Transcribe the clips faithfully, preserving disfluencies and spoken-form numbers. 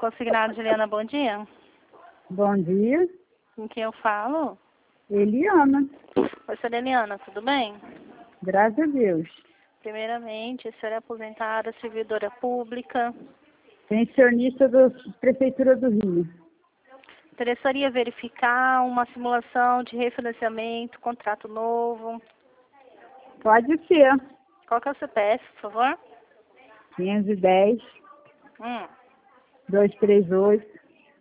Consignado Juliana, bom dia. Bom dia. Com quem eu falo? Eliana. Oi, senhora Eliana, tudo bem? Graças a Deus. Primeiramente, a senhora é aposentada, servidora pública. Pensionista da Prefeitura do Rio. Interessaria verificar uma simulação de refinanciamento, contrato novo. Pode ser. Qual que é o C P F, por favor? quinhentos e dez, Hum. duzentos e trinta e oito,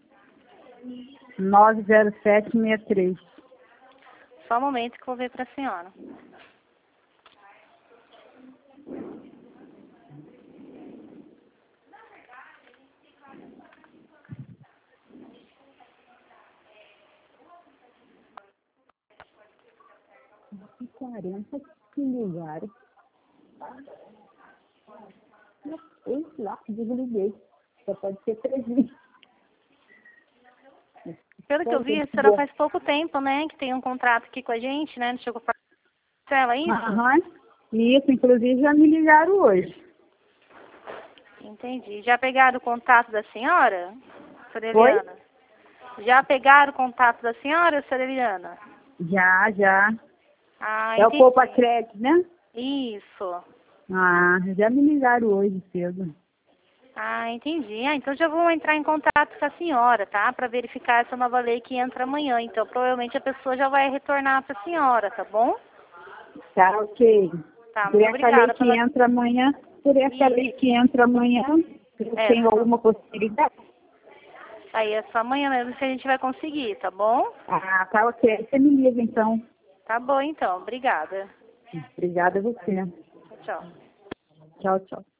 nove zero sete seis três. Só um momento que eu vou ver para a senhora. quarenta que lugar. Esse lá, desliguei. Só pode ser três mil. Pelo que eu vi, a senhora faz pouco tempo, né, que tem um contrato aqui com a gente, né? Não chegou para ela, é isso? Aham. Isso, inclusive já me ligaram hoje. Entendi. Já pegaram o contato da senhora, senhora Oi? Eliana? Já pegaram o contato da senhora, senhora Eliana? Já, já. Ah, É o entendi. Poupa Crédito, né? Isso. Ah, já me ligaram hoje cedo. Ah, entendi. Ah, então já vou entrar em contato com a senhora, tá? Para verificar essa nova lei que entra amanhã. Então, provavelmente a pessoa já vai retornar para a senhora, tá bom? Tá, ok. Tá, Por muito essa lei obrigada que pela... entra amanhã, por essa Isso. lei que entra amanhã, eu É, tenho alguma possibilidade? aí é só amanhã mesmo que a gente vai conseguir, tá bom? Ah, tá, ok. Você me liga, então. Tá bom, então. Obrigada. Obrigada a você. Tchau. Tchau, tchau.